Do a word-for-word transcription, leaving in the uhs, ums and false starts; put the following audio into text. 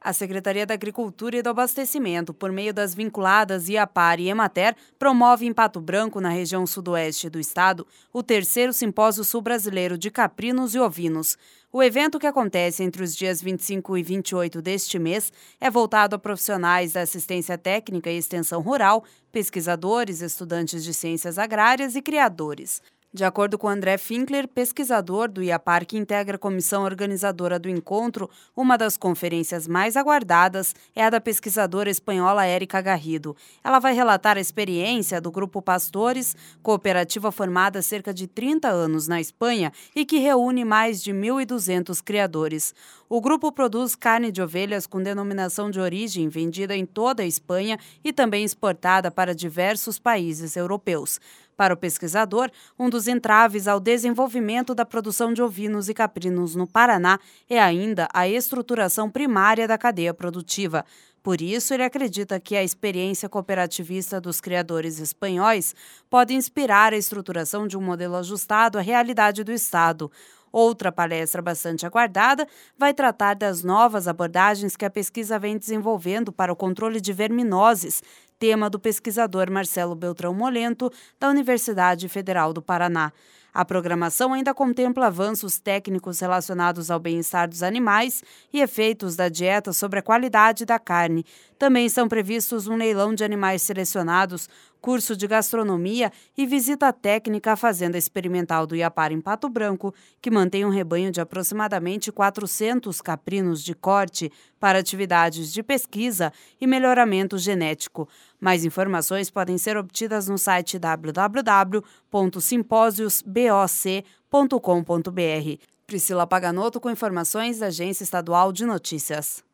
A Secretaria da Agricultura e do Abastecimento, por meio das vinculadas Iapar e Emater, promove em Pato Branco, na região sudoeste do estado, o terceiro Simpósio Sul-Brasileiro de Caprinos e Ovinos. O evento, que acontece entre os dias vinte e cinco e vinte e oito deste mês, é voltado a profissionais da assistência técnica e extensão rural, pesquisadores, estudantes de ciências agrárias e criadores. De acordo com André Finkler, pesquisador do Iapar, que integra a comissão organizadora do encontro, uma das conferências mais aguardadas é a da pesquisadora espanhola Érica Garrido. Ela vai relatar a experiência do Grupo Pastores, cooperativa formada há cerca de trinta anos na Espanha e que reúne mais de mil e duzentos criadores. O grupo produz carne de ovelhas com denominação de origem vendida em toda a Espanha e também exportada para diversos países europeus. Para o pesquisador, um dos entraves ao desenvolvimento da produção de ovinos e caprinos no Paraná é ainda a estruturação primária da cadeia produtiva. Por isso, ele acredita que a experiência cooperativista dos criadores espanhóis pode inspirar a estruturação de um modelo ajustado à realidade do Estado. Outra palestra bastante aguardada vai tratar das novas abordagens que a pesquisa vem desenvolvendo para o controle de verminoses, tema do pesquisador Marcelo Beltrão Molento, da Universidade Federal do Paraná. A programação ainda contempla avanços técnicos relacionados ao bem-estar dos animais e efeitos da dieta sobre a qualidade da carne. Também são previstos um leilão de animais selecionados, curso de gastronomia e visita técnica à Fazenda Experimental do Iapar, em Pato Branco, que mantém um rebanho de aproximadamente quatrocentos caprinos de corte para atividades de pesquisa e melhoramento genético. Mais informações podem ser obtidas no site w w w ponto simpósios boc ponto com ponto b r. Priscila Paganotto com informações da Agência Estadual de Notícias.